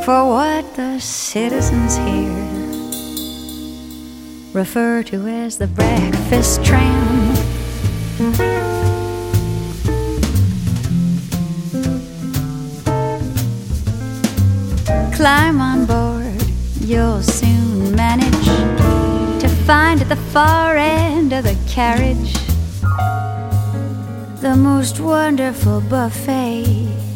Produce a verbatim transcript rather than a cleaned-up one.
for what the citizens here refer to as the breakfast tram. Climb on board, you'll soon manage to find at the far end of the carriage the most wonderful buffet